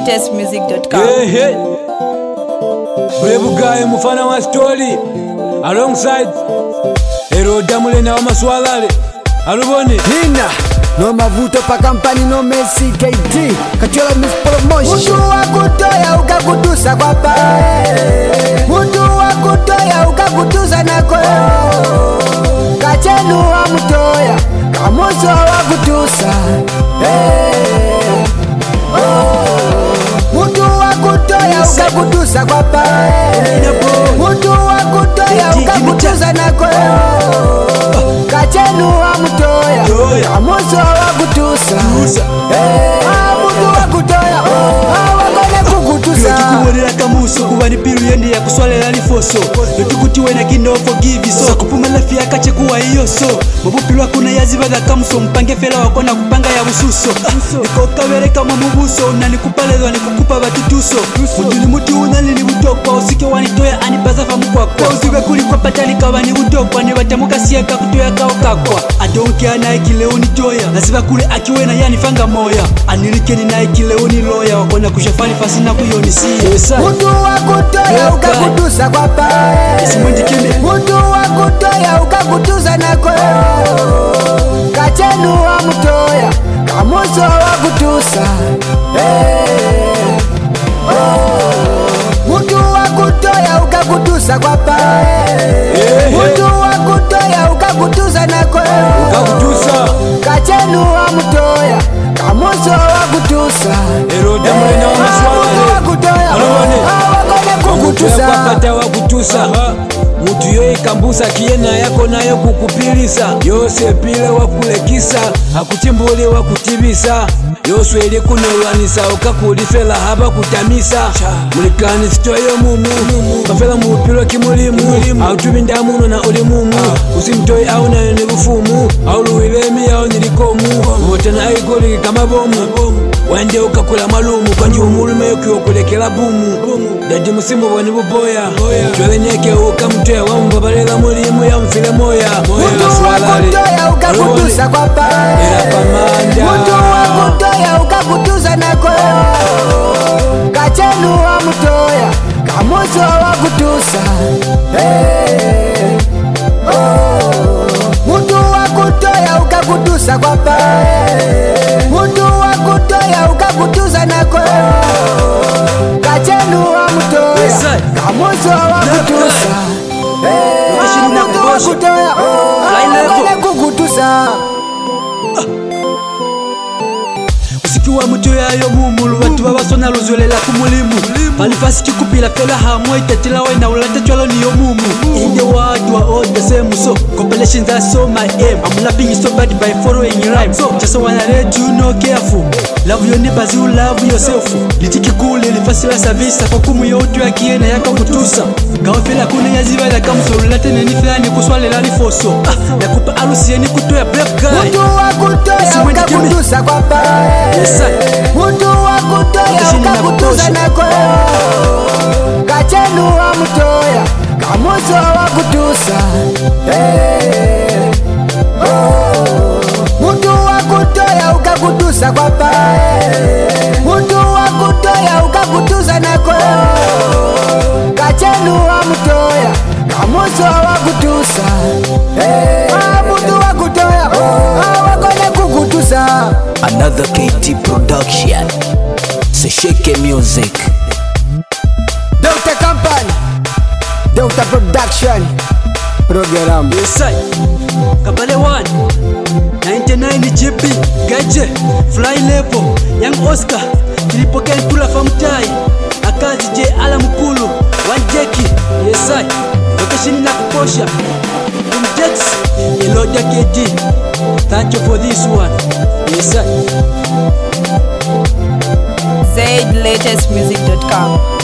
latestmusic.com. Hey. Brave guy mufana wa story alongside Hero Damule na Maswalale alubone Nina no mavuto pa kampani no Messi KD Katiola Miss Promotion. Mtu wa kutoya ukakutusa kwa pae, mtu wa kutoya ukakutusa na kwe, kachenu wa mtoya kamuso wa kutusa. Mtu wa kutoya ukakutusa kwa pae, mtu wa kutoya ukakutusa na kwe, kachenu wa mtoya kamuso wa kutusa. Mtu wa kutoya wakone kukutusa. Tukuwelera kamuso kubani piru yendi ya kuswalela lifoso. Tukutiwe na kino forgive so kupuma lafi akache kuwa iyo so mabupilwa kuna yazibaga kamuso mpange fela wakona kupanga ya bususo. Niko kawele kama mubuso na nikupalezo nikukupa batutuso. Mutuli muti unali ni butokwa usike wanitoya anipaza famu kwa kwa usiwe kulikwa patani kawani butokwa ni batamuka siaka kutoya kao kakwa. Adonke anaiki leo nitoya nasiba kule akiwena yani fanga moya anirikeni naiki leo ni loya wakona kushafani fasi na kuyonisi. Mtu wa kutoya ukakutusa kwa pae, mtu wa kutoya ukakutusa na kwe, kachenu wa mtoya kamuso wa kutusa. Mtu wa kutoya ukakutusa kwa pae, mtu wa kutoya ukakutusa na kwe, ukakutusa kachenu wa mtoya kamuso wa kutusa. Hero Damule na Maswalale alubone kukutusa pata wa kutusa. Mutu yoye kambusa kiena yako nayo kukupilisa, yose pile wa kulekisa hakuchimbuli wa kutibisa, yoswe ili kunolanisa ukakulifela haba kutamisa. Mulikani sitoyo mumu mafela mupilo kimulimu autubinda muno na ulimumu usimtoi au nayo ni bufumu au luwilemi au nilikomu motana aikoli kama bomu wende ukakula malumu kwanji umulume ukiwakulekela bumu dadi musimu wani buboya chwele nyeke ukamtoya wambabalela mulimu ya mfile moya. Mtu wa kutoya ukakutusa kwa pae, mtu wa kutoya ukakutusa na kwe, kachenu wa mtoya kamuso wa kutusa. Mtu wa kutoya ukakutusa kwa pae, mtu wa kutoya ukakutusa na kwe, kachenu wa mtoya kamuso wa kutusa. Mtu wa kutoya wakone kukutusa. Usikiwa mtoya yo mumulu watu babasona luzolela kumulimu palifasi kikupila fela hamwe itatila wena ulata chwalo niyo mumu. In the world wa all the same so compilation that's so my aim. I'm laughing so bad by following rhyme so just wanna let you know careful. Love your neighbors, you love yourself. Litiki kule lifasi la service kwa kumu yotu ya kiena yaka kutusa. Gawa fela kuna yaziba la kamso ulate neni filani kuswalela lifoso. Nakupa alusi yeni kutoya brave guy. Mtu wa kutoya ukakutusa kwa pae, mtu wa kutoya ukakutusa na kwe, kachenu wa mtoya kamuso wa kutusa. Mtu wa kutoya ukakutusa kwa pae, mtu wa kutoya ukakutusa na kwe, kachenu wa mtoya kamuso wa kutusa. Mtu wa kutoya wakone kukutusa. Another KT production. Sesheke music. Delta Company, Delta Production Program. Yesai Kabale 1 99 GP Gaje Fly Level Young Oscar Kilipoke Ntula Famtai Akazi J Ala Mukulu Wanjeki Yesai Location na kuposha Kumtex Elodia KD. Thank you for this one. Yesai Latestmusic.com.